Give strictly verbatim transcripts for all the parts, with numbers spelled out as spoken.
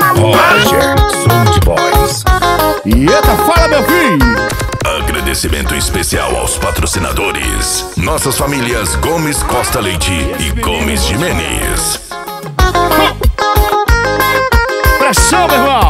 Roger, Sound Boys. Eita, fala, meu filho! Agradecimento especial aos patrocinadores: nossas famílias Gomes Costa Leite e Gomes Jimenez. Pressão, meu irmão!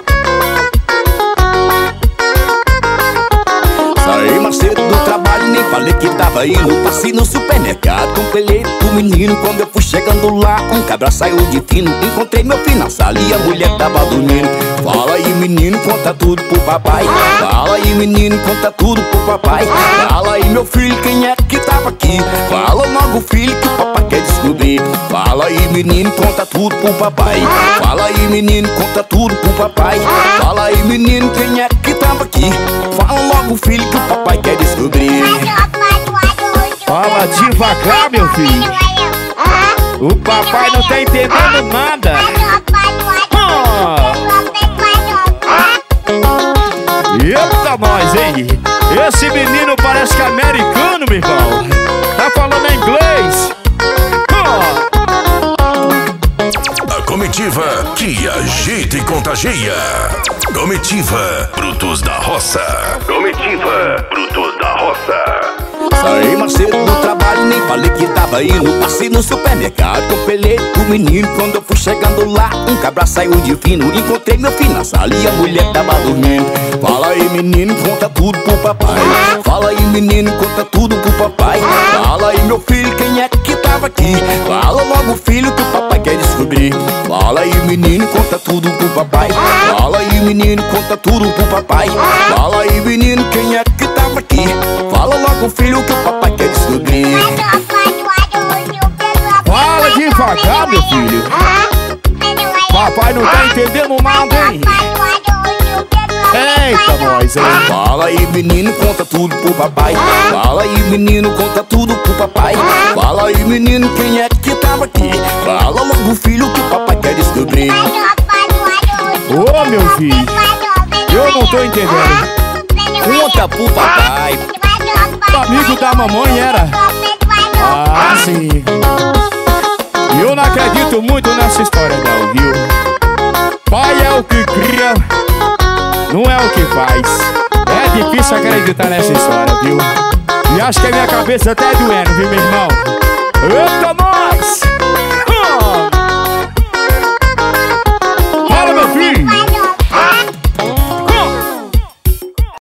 Saí mais cedo do trabalho, nem falei que tava indo. Passei no supermercado, comprei pro menino. Quando eu fui chegando lá, um cabra saiu de fino. Encontrei meu filho na sala e a mulher tava dormindo. Fala aí, menino, conta tudo pro papai. Fala aí, menino, conta tudo pro papai. Fala aí, meu filho, quem é que tava aqui? Fala logo, filho, que o papai quer descobrir. Fala aí, menino, conta tudo pro papai. Fala aí, menino, conta tudo pro papai. Fala aí, menino, quem é que tava aqui? Fala logo, filho, que o papai quer descobrir. Fala devagar, meu filho. O papai não tá entendendo nada. Eita nós, hein? Esse menino parece que é americano, meu irmão. Tá falando inglês. A comitiva que agita e contagia. Comitiva Brutos da Roça. Comitiva Brutos da Roça. Saí mais cedo do trabalho, nem falei que tava indo. Passei no supermercado, comprei pro menino. Quando eu fui chegando lá, um cabra saiu de fino. Encontrei meu filho na sala e a mulher tava dormindo. Fala aí, menino, conta tudo pro papai. Fala aí, menino, conta tudo pro papai. Fala aí, meu filho, quem é que tava aqui? Fala logo, filho, que o papai quer descobrir. Fala aí, menino, conta tudo pro papai. Fala aí, menino, conta tudo pro papai. Fala aí, menino, quem é que tava aqui? Fala logo, filho, que o papai quer descobrir. Fala devagar, meu filho. Papai não tá entendendo nada, hein? Eita nós, hein? Fala aí, menino, conta tudo pro papai. Fala aí, menino, conta tudo pro papai. Fala aí, menino, quem é que tava aqui? Fala logo, filho, que o papai quer descobrir. Ô, oh, meu filho, eu não tô entendendo. Conta pro papai. O amigo da mamãe era? Ah, sim. Eu não acredito muito nessa história não, viu? Pai é o que cria, não é o que faz. É difícil acreditar nessa história, viu? E acho que a minha cabeça até é doendo, viu, meu irmão? Eita!